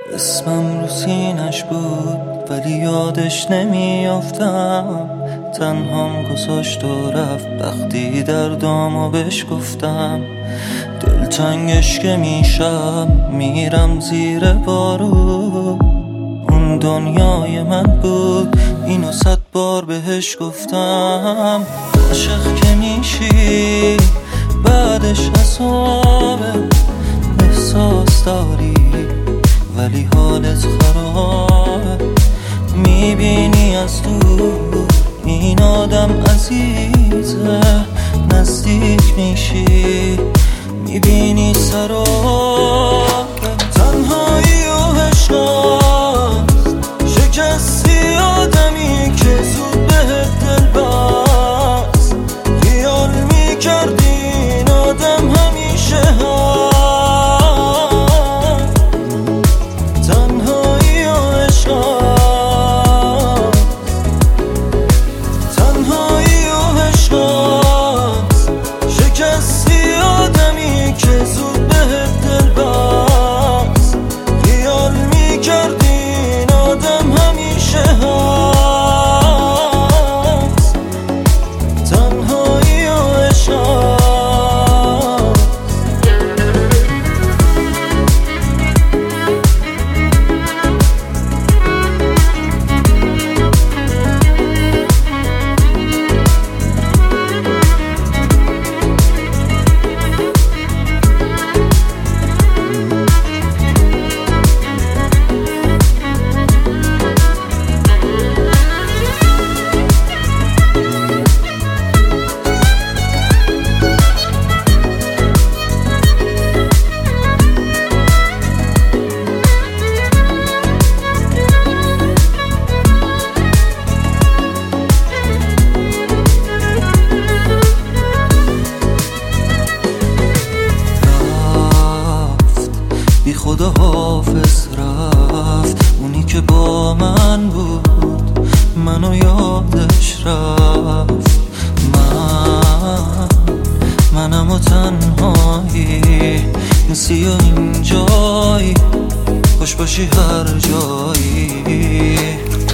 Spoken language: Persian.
اسمم رو سینش بود ولی یادش نمیافتم. تنهام گذاشت و رفت وقتی دردامو بهش گفتم. دلتنگش که میشم میرم زیر بارو. اون دنیای من بود اینو 100 بار بهش گفتم. عاشق که میشی بعدش حسابه، احساس داری ولی حالت خرابه. میبینی از دور این آدم عزیزه، نزدیک میشی میبینی سرابه. تنهایی و عشقاست، شکستی آدمی که زود بهت دل بست. خیال میکردی این آدم همیشه هست. بی خدا حافظ رفت، اونی که با من بود منو یادش رفت. منم و تنهایی نسی و اینجایی، خوش باشی هر جایی.